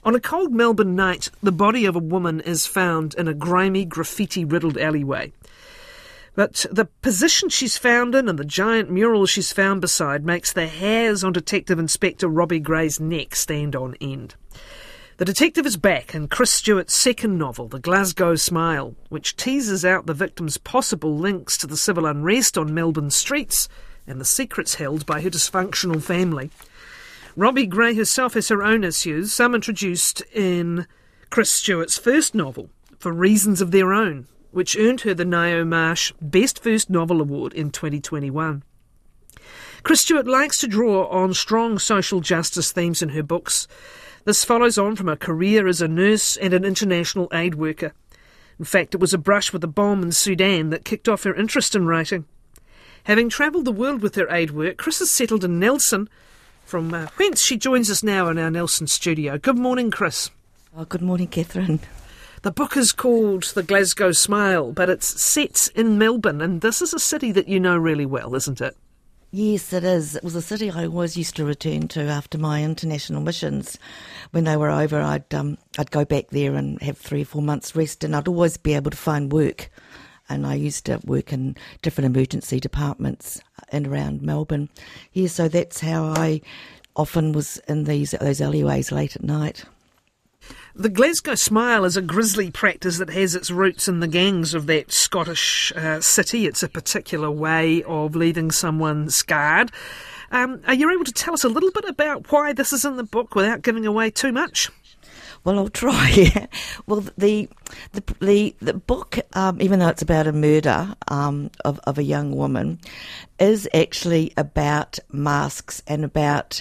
On a cold Melbourne night, the body of a woman is found in a grimy, graffiti-riddled alleyway. But the position she's found in and the giant mural she's found beside makes the hairs on Detective Inspector Robbie Gray's neck stand on end. The detective is back in Chris Stewart's second novel, The Glasgow Smile, which teases out the victim's possible links to the civil unrest on Melbourne streets and the secrets held by her dysfunctional family. Robbie Gray herself has her own issues, some introduced in Chris Stewart's first novel, For Reasons of Their Own, which earned her the Ngaio Marsh Best First Novel Award in 2021. Chris Stewart likes to draw on strong social justice themes in her books. This follows on from a career as a nurse and an international aid worker. In fact, it was a brush with a bomb in Sudan that kicked off her interest in writing. Having travelled the world with her aid work, Chris has settled in Nelson, from whence she joins us now in our Nelson studio. Good morning, Chris. Oh, good morning, Catherine. The book is called The Glasgow Smile, but it's set in Melbourne, and this is a city that you know really well, isn't it? Yes, it is. It was a city I always used to return to after my international missions. When they were over, I'd go back there and have 3 or 4 months rest, and I'd always be able to find work. And I used to work in different emergency departments in around Melbourne. Yeah, so that's how I often was in those alleyways late at night. The Glasgow Smile is a grisly practice that has its roots in the gangs of that Scottish city. It's a particular way of leaving someone scarred. Are you able to tell us a little bit about why this is in the book without giving away too much? Well, I'll try. Well, the book, even though it's about a murder of a young woman, is actually about masks and about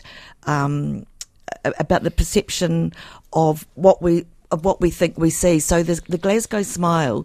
the perception of what we think we see. So the Glasgow Smile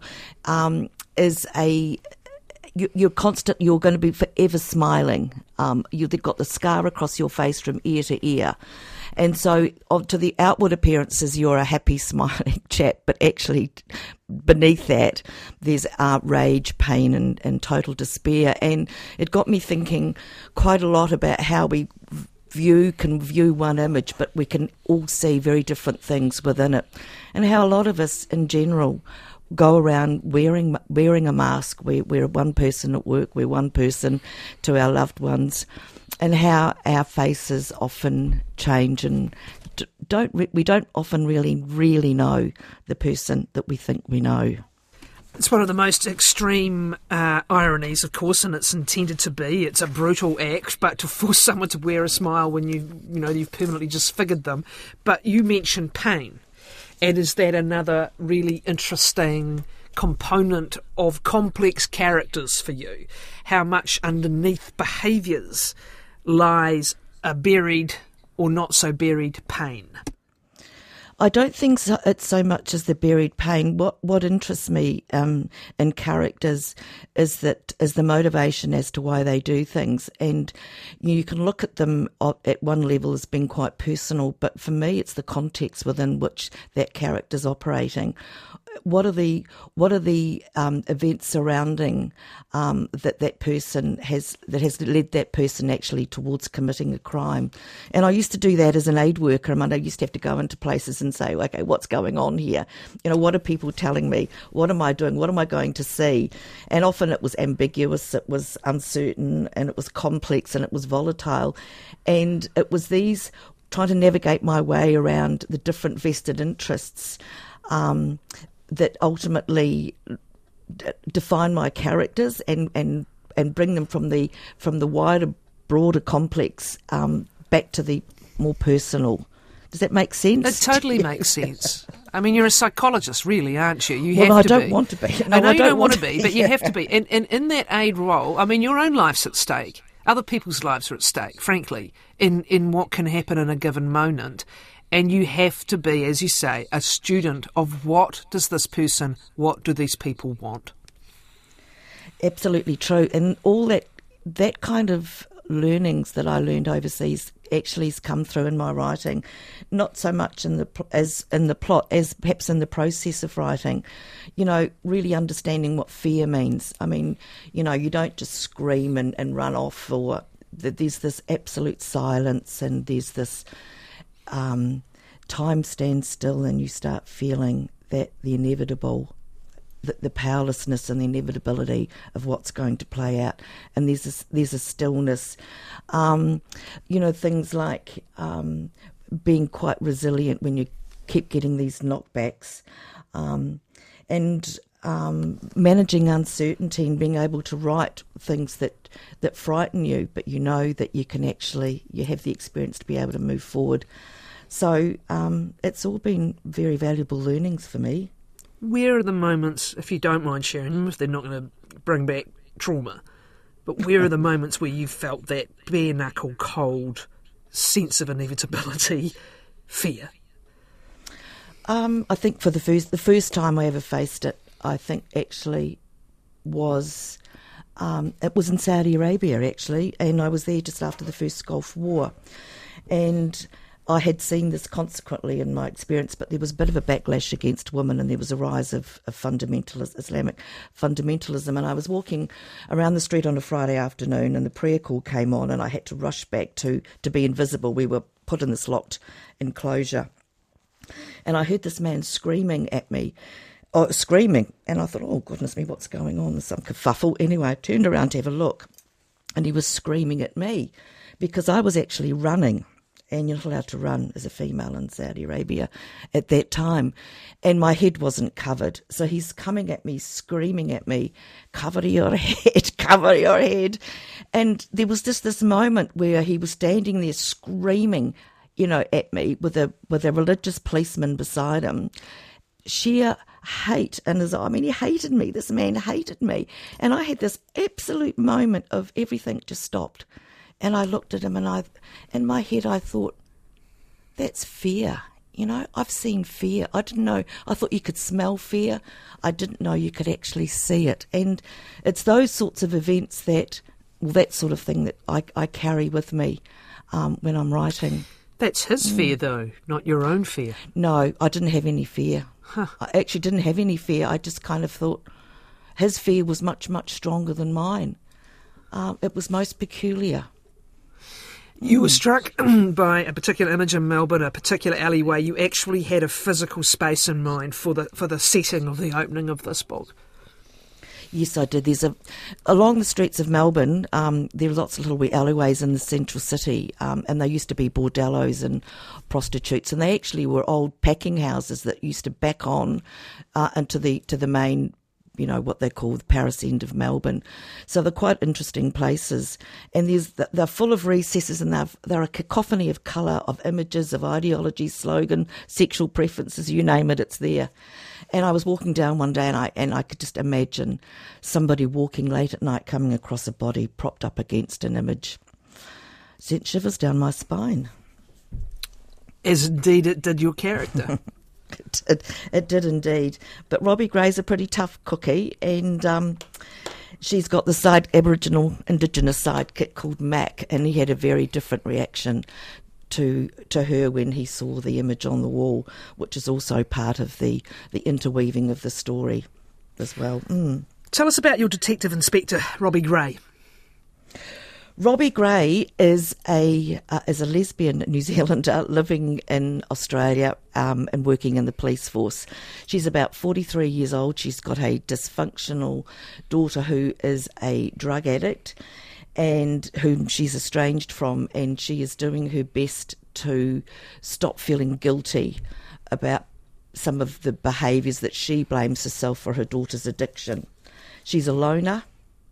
is you're going to be forever smiling. You've got the scar across your face from ear to ear. And so to the outward appearances, you're a happy, smiling chap, but actually beneath that, there's rage, pain and total despair. And it got me thinking quite a lot about how we can view one image, but we can all see very different things within it. And how a lot of us in general go around wearing a mask. We're one person at work, we're one person to our loved ones, and how our faces often change and we don't often really know the person that we think we know. It's one of the most extreme ironies, of course, and it's intended to be. It's a brutal act, but to force someone to wear a smile when you've permanently disfigured them. But you mentioned pain, and is that another really interesting component of complex characters for you? How much underneath behaviours lies a buried or not so buried pain? I don't think it's so much as the buried pain. What interests me in characters is the motivation as to why they do things, and you can look at them at one level as being quite personal, but for me, it's the context within which that character's operating. What are the events surrounding that person has led that person actually towards committing a crime? And I used to do that as an aid worker. I used to have to go into places and say, okay, what's going on here? What are people telling me? What am I doing? What am I going to see? And often it was ambiguous, it was uncertain, and it was complex, and it was volatile. And it was these trying to navigate my way around the different vested interests that ultimately define my characters and bring them from the wider, broader complex back to the more personal. Does that make sense? It totally makes sense. I mean, you're a psychologist, really, aren't you? I don't want to be. No, I know you don't want to be, but you have to be. And in that aid role, I mean, your own life's at stake. Other people's lives are at stake, frankly, in what can happen in a given moment. And you have to be, as you say, a student of what do these people want? Absolutely true. And all that kind of learnings that I learned overseas actually has come through in my writing, not so much as in the plot as perhaps in the process of writing. Really understanding what fear means. I mean, you don't just scream and run off, or there's this absolute silence, and there's this time stands still and you start feeling that the inevitable, the powerlessness and the inevitability of what's going to play out. And there's a stillness. Things like being quite resilient when you keep getting these knockbacks, and managing uncertainty and being able to write things that frighten you, but you know that you have the experience to be able to move forward. So it's all been very valuable learnings for me. Where are the moments, if you don't mind sharing them, if they're not going to bring back trauma, but where are the moments where you felt that bare-knuckle, cold sense of inevitability, fear? I think for the first time I ever faced it, I think actually was it was in Saudi Arabia actually, and I was there just after the first Gulf War, and I had seen this consequently in my experience, but there was a bit of a backlash against women, and there was a rise of Islamic fundamentalism. And I was walking around the street on a Friday afternoon, and the prayer call came on, and I had to rush back to be invisible. We were put in this locked enclosure, and I heard this man screaming at me. And I thought, oh, goodness me, what's going on? There's some kerfuffle. Anyway, I turned around to have a look, and he was screaming at me because I was actually running. And you're not allowed to run as a female in Saudi Arabia at that time. And my head wasn't covered. So he's coming at me, screaming at me, cover your head, cover your head. And there was just this moment where he was standing there screaming, at me with a religious policeman beside him. Sheer hate in his eye. I mean, he hated me. This man hated me. And I had this absolute moment of everything just stopped. And I looked at him, and in my head I thought, that's fear. I've seen fear. I didn't know. I thought you could smell fear. I didn't know you could actually see it. And it's those sorts of events that sort of thing that I carry with me when I'm writing. That's his fear, though, not your own fear. No, I didn't have any fear. Huh. I actually didn't have any fear. I just kind of thought his fear was much, much stronger than mine. It was most peculiar. You were struck by a particular image in Melbourne, a particular alleyway. You actually had a physical space in mind for the setting of the opening of this book. Yes, I did. Along the streets of Melbourne, there are lots of little wee alleyways in the central city, and they used to be bordellos and prostitutes, and they actually were old packing houses that used to back on into the main, what they call the Paris end of Melbourne. So they're quite interesting places. And they're full of recesses, and they're a cacophony of colour, of images, of ideology, slogan, sexual preferences, you name it, it's there. And I was walking down one day, and I could just imagine somebody walking late at night coming across a body propped up against an image. Sent shivers down my spine. As indeed it did your character. It did indeed. But Robbie Gray's a pretty tough cookie, and she's got the Aboriginal Indigenous sidekick called Mac, and he had a very different reaction to her when he saw the image on the wall, which is also part of the interweaving of the story as well. Tell us about your Detective Inspector, Robbie Gray. Robbie Gray is a lesbian New Zealander living in Australia and working in the police force. She's about 43 years old. She's got a dysfunctional daughter who is a drug addict and whom she's estranged from, and she is doing her best to stop feeling guilty about some of the behaviours that she blames herself for her daughter's addiction. She's a loner.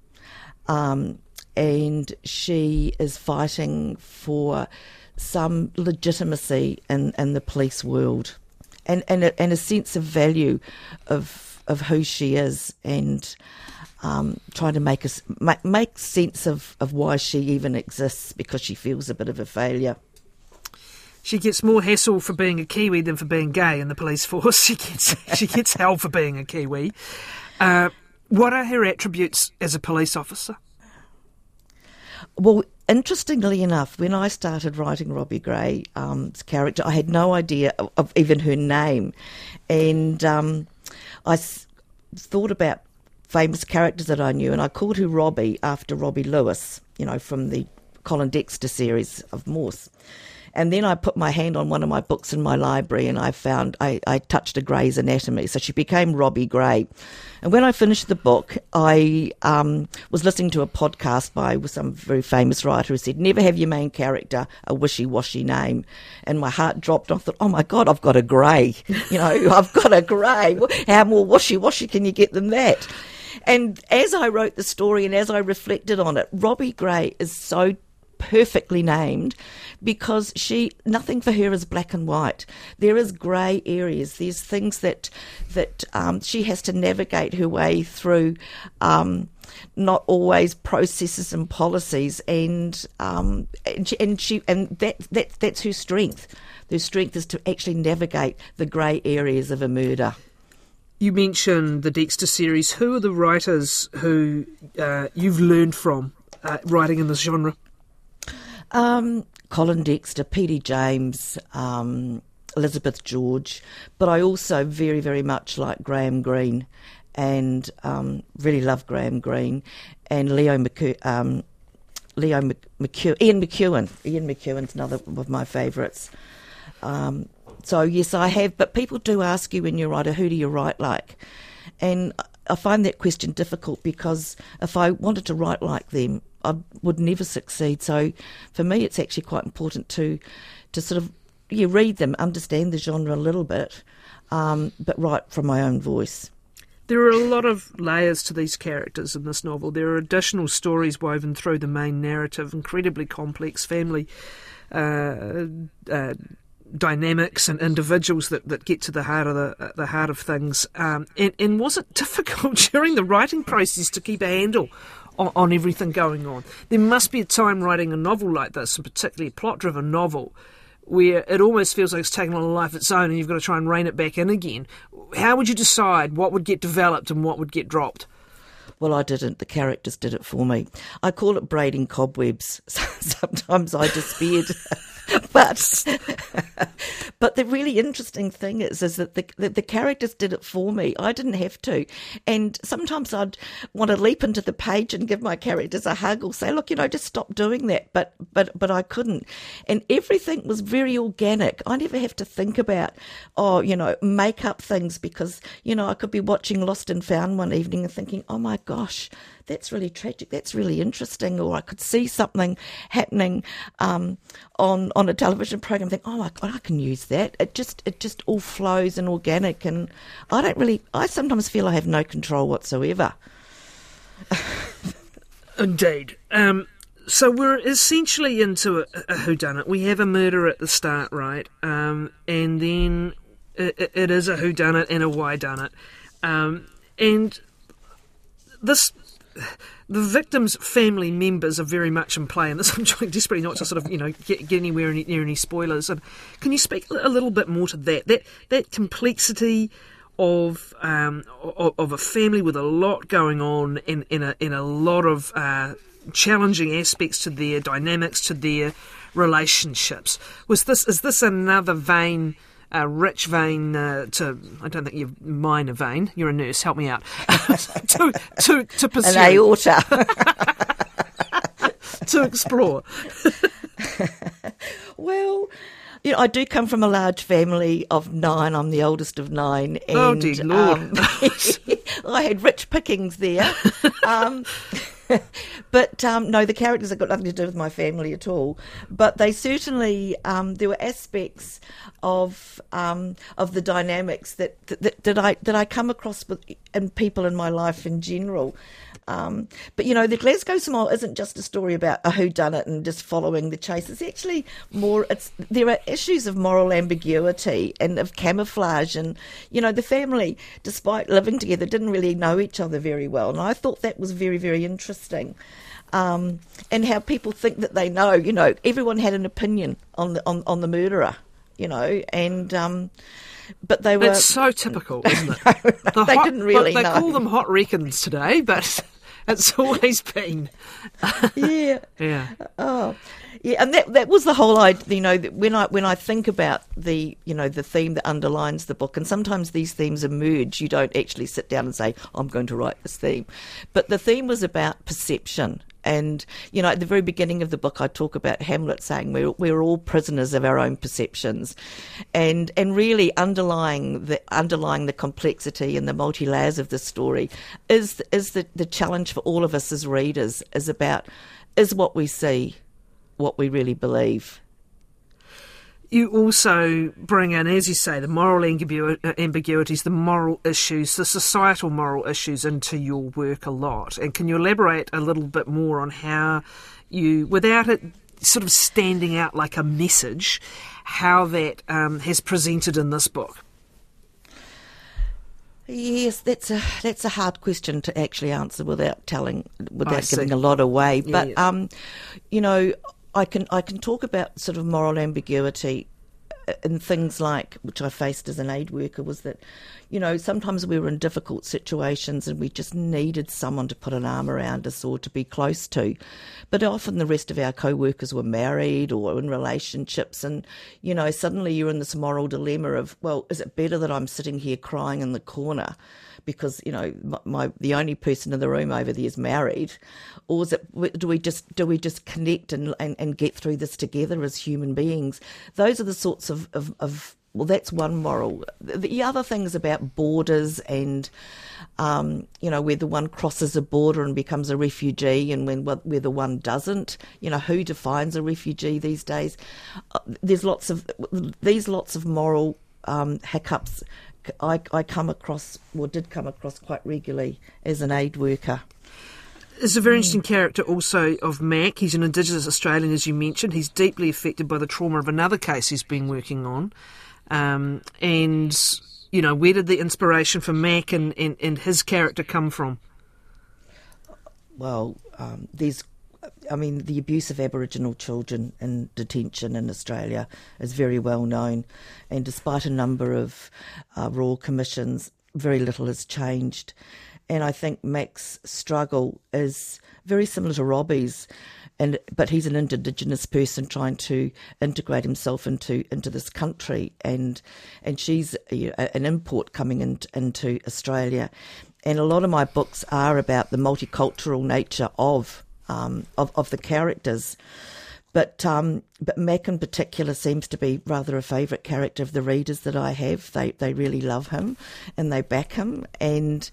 And she is fighting for some legitimacy in the police world, and a sense of value of who she is, and trying to make sense of why she even exists, because she feels a bit of a failure. She gets more hassle for being a Kiwi than for being gay in the police force. She gets hell for being a Kiwi. What are her attributes as a police officer? Well, interestingly enough, when I started writing Robbie Gray's character, I had no idea of even her name. And I thought about famous characters that I knew, and I called her Robbie after Robbie Lewis, from the Colin Dexter series of Morse. And then I put my hand on one of my books in my library and I found I touched a Grey's Anatomy. So she became Robbie Gray. And when I finished the book, I was listening to a podcast by some very famous writer who said, never have your main character a wishy-washy name. And my heart dropped. I thought, oh my God, I've got a Grey. I've got a Grey. How more wishy-washy can you get than that? And as I wrote the story and as I reflected on it, Robbie Gray is so perfectly named because nothing for her is black and white. There is grey areas. There's things that she has to navigate her way through, not always processes and policies, and that's her strength. Her strength is to actually navigate the grey areas of a murder. You mentioned the Dexter series. Who are the writers who you've learned from writing in this genre? Colin Dexter, P.D. James, Elizabeth George, but I also very, very much like Graham Greene, and really love Graham Greene, and Ian McEwan. Ian McEwan's another of my favourites. So yes, I have, but people do ask you when you're a writer, who do you write like? And I find that question difficult because if I wanted to write like them, I would never succeed. So for me, it's actually quite important to sort of read them, understand the genre a little bit, but write from my own voice. There are a lot of layers to these characters in this novel. There are additional stories woven through the main narrative, incredibly complex family dynamics and individuals that get to the heart of things. And was it difficult during the writing process to keep a handle on everything going on? There must be a time writing a novel like this, and particularly a plot-driven novel, where it almost feels like it's taken on a life of its own and you've got to try and rein it back in again. How would you decide what would get developed and what would get dropped? Well, I didn't. The characters did it for me. I call it braiding cobwebs. Sometimes I despaired. But the really interesting thing is that the characters did it for me. I didn't have to. And sometimes I'd want to leap into the page and give my characters a hug or say, look, just stop doing that. But I couldn't. And everything was very organic. I never have to think about, make up things because, I could be watching Lost and Found one evening and thinking, oh my gosh, that's really tragic, that's really interesting, or I could see something happening on a television program and think, oh my God, I can use that. It just all flows and organic, and I sometimes feel I have no control whatsoever. Indeed. So we're essentially into a whodunit. We have a murder at the start, right? And then it is a whodunit and a whydunit. And the victim's family members are very much in play, and this I'm trying desperately not to sort of get anywhere near any spoilers. And can you speak a little bit more to that complexity of a family with a lot going on in a lot of challenging aspects to their dynamics, to their relationships? Is this another vein? A rich vein I don't think you're minor vein. You're a nurse. Help me out. to pursue. An aorta. To explore. Well, I do come from a large family of 9. I'm the oldest of 9. And, oh, dear Lord. I had rich pickings there. But no, the characters have got nothing to do with my family at all. But they certainly, there were aspects of the dynamics that I come across in people in my life in general. But the Glasgow Smile isn't just a story about a whodunit and just following the chase. It's actually more. There are issues of moral ambiguity and of camouflage, and the family, despite living together, didn't really know each other very well. And I thought that was very, very interesting. And how people think that they know. Everyone had an opinion on the murderer. But they were. It's so typical, isn't it? They didn't really know. They call them hot reckons today, but it's always been. Yeah. Yeah. Oh, yeah. And that was the whole idea. When I think about the theme that underlines the book, and sometimes these themes emerge. You don't actually sit down and say, "I'm going to write this theme," but the theme was about perception And, at the very beginning of the book, I talk about Hamlet saying we're all prisoners of our own perceptions. And really underlying the complexity and the multi-layers of the story is the challenge for all of us as readers, is what we see what we really believe. You also bring in, as you say, the moral ambiguities, the moral issues, the societal moral issues into your work a lot. And can you elaborate a little bit more on how you, without it sort of standing out like a message, how that has presented in this book? Yes, that's a hard question to actually answer without giving a lot away. But I can talk about sort of moral ambiguity in things like, which I faced as an aid worker, was that, sometimes we were in difficult situations and we just needed someone to put an arm around us or to be close to. But often the rest of our co-workers were married or in relationships, and, suddenly you're in this moral dilemma of, well, is it better that I'm sitting here crying in the corner because, the only person in the room over there is married? Or do we just connect and get through this together as human beings? Those are the sorts of well, that's one moral. The other thing is about borders and, whether one crosses a border and becomes a refugee and whether one doesn't. Who defines a refugee these days? There's lots of moral hiccups I did come across quite regularly as an aid worker. There's a very interesting character also of Mac. He's an Indigenous Australian, as you mentioned. He's deeply affected by the trauma of another case he's been working on. And, where did the inspiration for Mac and his character come from? Well, the abuse of Aboriginal children in detention in Australia is very well known. And despite a number of royal commissions, very little has changed. And I think Mac's struggle is very similar to Robbie's, but he's an Indigenous person trying to integrate himself into this country, and she's an import coming into Australia. And a lot of my books are about the multicultural nature of the characters. But Mac in particular seems to be rather a favourite character of the readers that I have. They really love him and they back him, and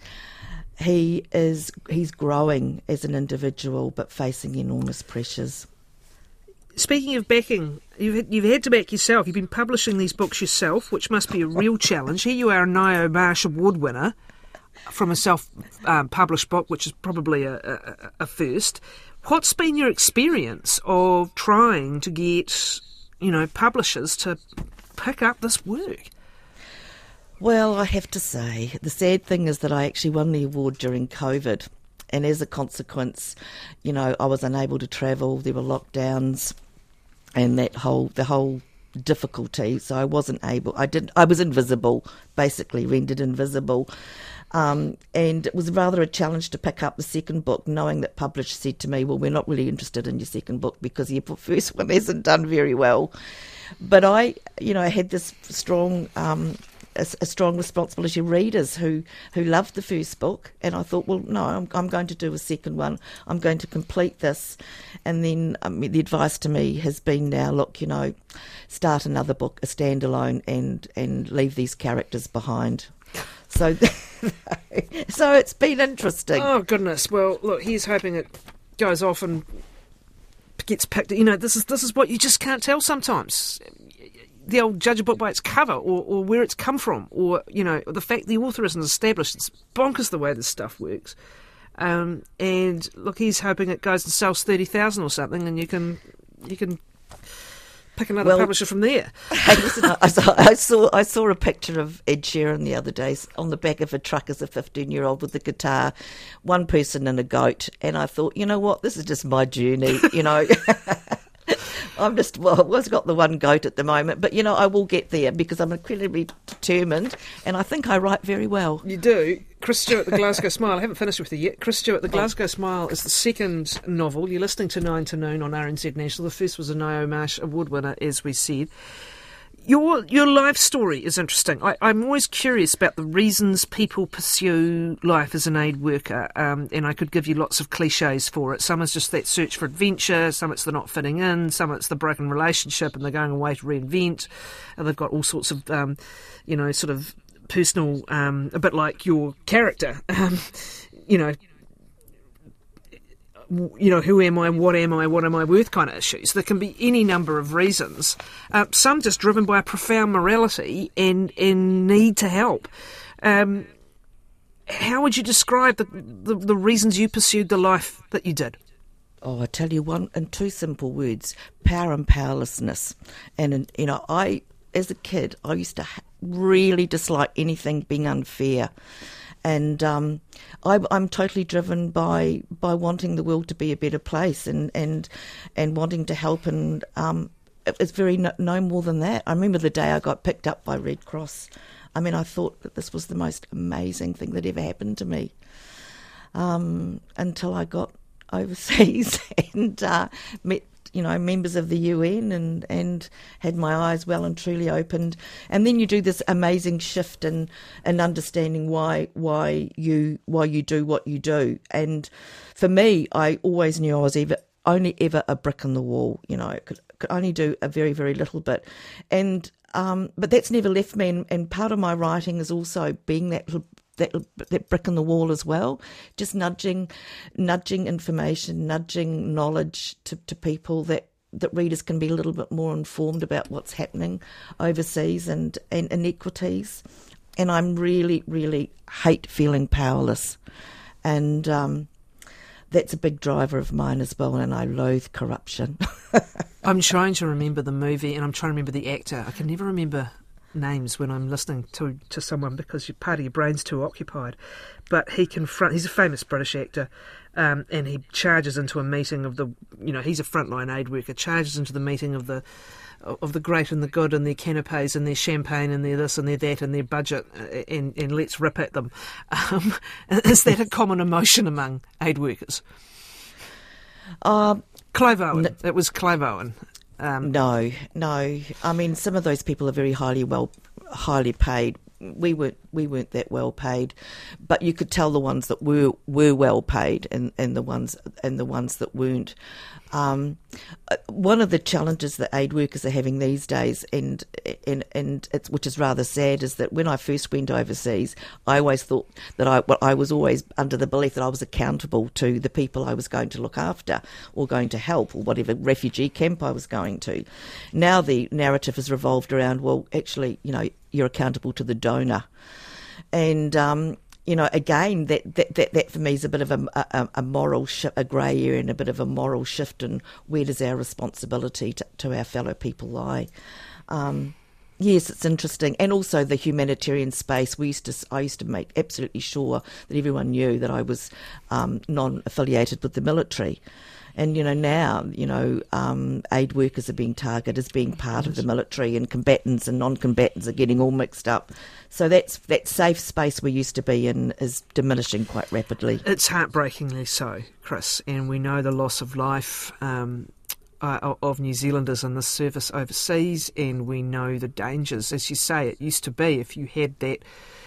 he's growing as an individual but facing enormous pressures. Speaking of backing, you've had to back yourself. You've been publishing these books yourself, which must be a real challenge. Here you are, a Ngaio Marsh Award winner from a self-published book, which is probably a first. What's been your experience of trying to get, publishers to pick up this work? Well, I have to say, the sad thing is that I actually won the award during COVID, and as a consequence, I was unable to travel. There were lockdowns and the whole difficulty, so I wasn't able. I was invisible, basically rendered invisible. And it was rather a challenge to pick up the second book, knowing that Publish said to me, well, we're not really interested in your second book because your first one hasn't done very well. But I had this strong a strong responsibility of readers who loved the first book, and I thought, well, no, I'm going to do a second one. I'm going to complete this. And then the advice to me has been now, look, start another book, a standalone, and leave these characters behind. So it's been interesting. Oh, goodness. Well, look, here's hoping it goes off and gets picked. This is what you just can't tell sometimes. The old judge a book by its cover, or where it's come from, or, the fact the author isn't established. It's bonkers the way this stuff works. And, look, he's hoping it goes and sells 30,000 or something, and you can pick another publisher from there. I saw a picture of Ed Sheeran the other day on the back of a truck as a 15-year-old with a guitar, one person and a goat, and I thought, you know what, this is just my journey, I've got the one goat at the moment, but I will get there because I'm incredibly determined, and I think I write very well. You do. Chris Stewart, The Glasgow Smile. I haven't finished with you yet. Chris Stewart, The Glasgow Smile is the second novel. You're listening to 9 to Noon on RNZ National. The first was a Ngaio Marsh Award winner, as we said. Your life story is interesting. I'm always curious about the reasons people pursue life as an aid worker, and I could give you lots of cliches for it. Some is just that search for adventure, some it's the not fitting in, some it's the broken relationship and they're going away to reinvent. And they've got all sorts of, sort of personal, a bit like your character, who am I, what am I worth kind of issues. There can be any number of reasons. Some just driven by a profound morality and need to help. How would you describe the reasons you pursued the life that you did? Oh, I tell you one in two simple words: power and powerlessness. And I, as a kid, I used to really dislike anything being unfair. And I'm totally driven by wanting the world to be a better place and wanting to help. And it's very no more than that. I remember the day I got picked up by Red Cross. I mean, I thought that this was the most amazing thing that ever happened to me until I got overseas and met members of the UN and had my eyes well and truly opened. And then you do this amazing shift in understanding why you do what you do. And for me, I always knew I was only ever a brick in the wall. Could only do a very, very little bit. And but that's never left me. And part of my writing is also being that brick in the wall as well, just nudging information, nudging knowledge to people that readers can be a little bit more informed about what's happening overseas and inequities. And I'm really, really hate feeling powerless. And that's a big driver of mine as well, and I loathe corruption. I'm trying to remember the movie, and I'm trying to remember the actor. I can never remember names when I'm listening to someone because part of your brain's too occupied. But he's a famous British actor, and he charges into a meeting of he's a frontline aid worker, charges into the meeting of the great and the good and their canapes and their champagne and their this and their that and their budget, and let's rip at them. Is that a common emotion among aid workers? Clive Owen. It was Clive Owen. No. I mean, some of those people are very highly paid. We weren't that well paid, but you could tell the ones that were well paid and the ones that weren't. One of the challenges that aid workers are having these days, and it's, which is rather sad, is that when I first went overseas, I always thought that I was always under the belief that I was accountable to the people I was going to look after or going to help, or whatever refugee camp I was going to. Now the narrative has revolved around, well, actually, you're accountable to the donor, and again, that for me is a bit of a moral a grey area and a bit of a moral shift in where does our responsibility to our fellow people lie. Yes, it's interesting, and also the humanitarian space. I used to make absolutely sure that everyone knew that I was non-affiliated with the military. And, now, aid workers are being targeted as being part of the military, and combatants and non-combatants are getting all mixed up. So that safe space we used to be in is diminishing quite rapidly. It's heartbreakingly so, Chris, and we know the loss of life of New Zealanders in this service overseas, and we know the dangers. As you say, it used to be if you had that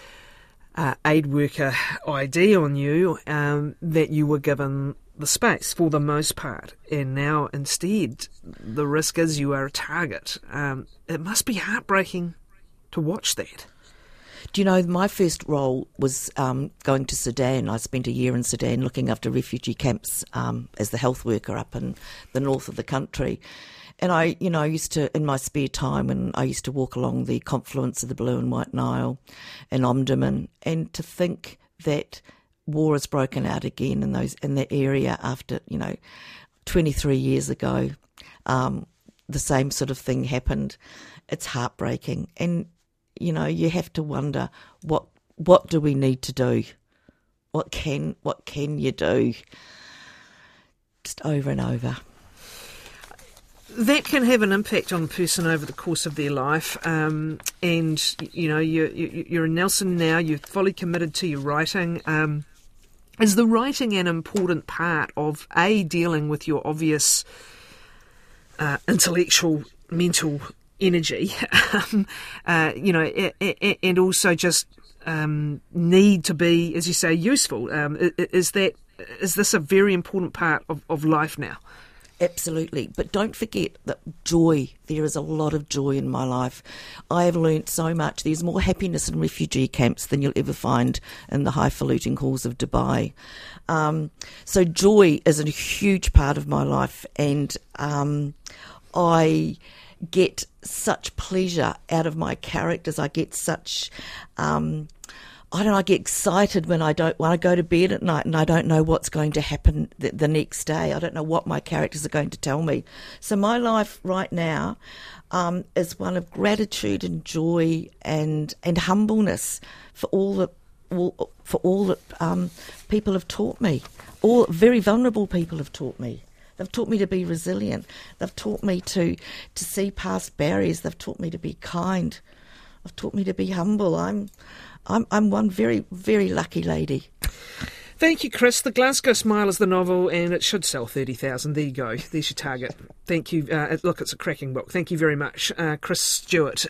aid worker ID on you, that you were given the space for the most part, and now instead the risk is you are a target. It must be heartbreaking to watch that. Do you know, my first role was going to Sudan. I spent a year in Sudan looking after refugee camps as the health worker up in the north of the country. And I used to, in my spare time, and I used to walk along the confluence of the Blue and White Nile in Omdurman, and to think that war has broken out again in that area after 23 years ago. The same sort of thing happened. It's heartbreaking, and you have to wonder what do we need to do? What can you do? Just over and over. That can have an impact on a person over the course of their life, and you're in Nelson now. You're fully committed to your writing. Is the writing an important part of dealing with your obvious intellectual, mental, energy, and also just need to be, as you say, useful. Is this a very important part of life now? Absolutely. But don't forget that joy, there is a lot of joy in my life. I have learnt so much. There's more happiness in refugee camps than you'll ever find in the highfalutin halls of Dubai. So joy is a huge part of my life, and I get such pleasure out of my characters. I get such... I get excited when I go to bed at night and I don't know what's going to happen the next day. I don't know what my characters are going to tell me. So my life right now is one of gratitude and joy and humbleness for all that people have taught me. All very vulnerable people have taught me. They've taught me to be resilient. They've taught me to see past barriers. They've taught me to be kind. They've taught me to be humble. I'm one very, very lucky lady. Thank you, Chris. The Glasgow Smile is the novel, and it should sell 30,000. There you go. There's your target. Thank you. Look, it's a cracking book. Thank you very much, Chris Stewart.